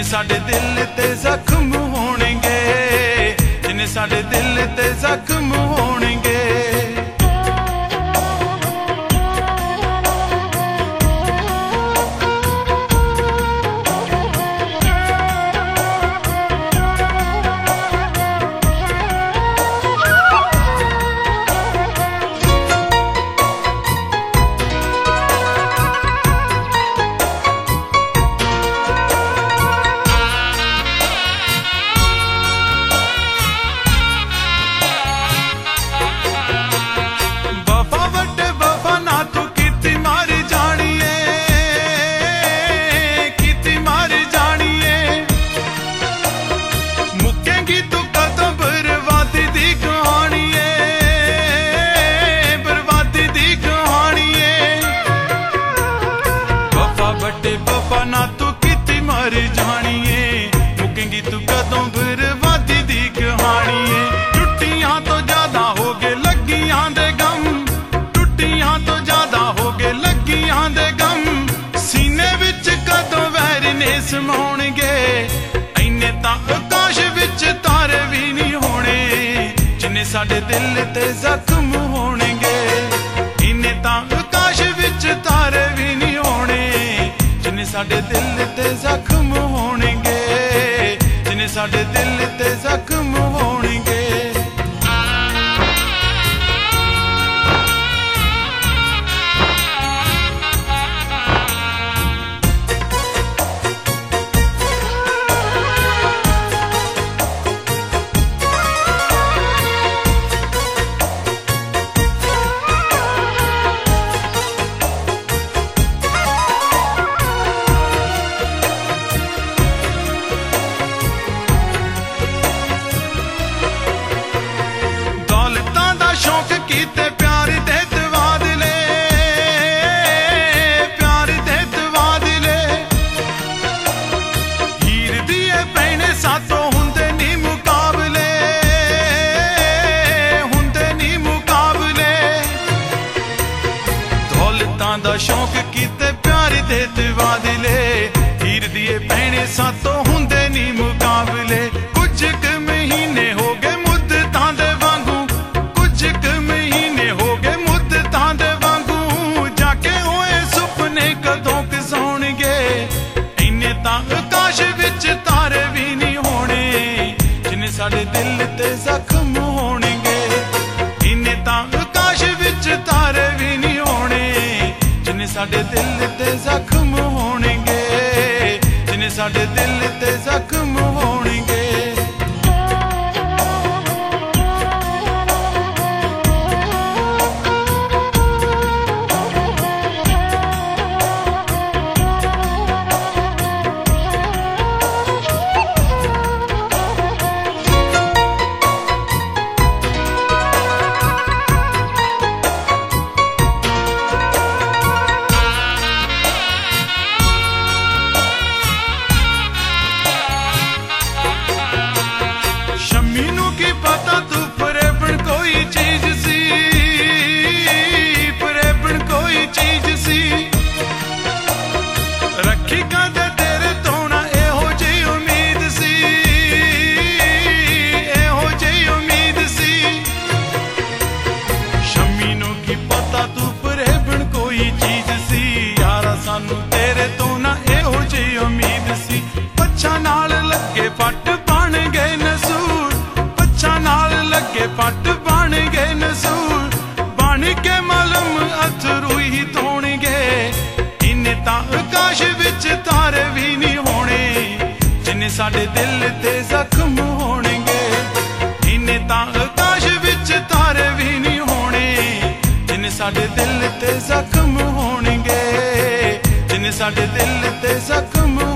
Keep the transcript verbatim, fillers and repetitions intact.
जिन्हें साडे दिल ते जख्म होणगे, जिन्हें साडे दिल ते जख्म होणगे। समाउणगे इन्ने तां आकाश विच तारे भी नहीं होने, जिन्ने साडे दिल ते जख्म होणगे। इन्ने तां आकाश विच तारे भी नहीं होने, जिन्ने साडे दिल ते जख्म होणगे, जिन्ने साडे दिल ते जख्म होणगे। शौक कीते प्यार दे तवादले, हीर दिए पैने सातों हुंदे नी मुकाबले। कुछ क महीने हो गए मुद्दतां दे वांगू, कुछ क महीने हो गए मुद्दतां दे वांगू, जाके होए सुपने कदों क सौणगे। इन्ने तां आकाश विच तारे भी नहीं होने, जिन्ने साडे दिल ते जख्म होणगे। इन्ने तां आकाश विच तारे भी नहीं होने, जिन्ने साडे दिल ते जख्म होणगे, जिन्ने साडे दिल ते जख्म होणगे। फट बन गए नसूर, पच्छा नाल लगे फट बन गए नसूर, बन के मलम अथरू ही धोणगे। इन्ने तां आकाश विच तारे भी नहीं होने, जिन्ने साडे दिल ते जख्म होणगे। इन्ने तां आकाश विच तारे भी नहीं होने, जिन्ने साडे दिल ते जख्म होणगे, जिन्ने साडे दिल ते जख्म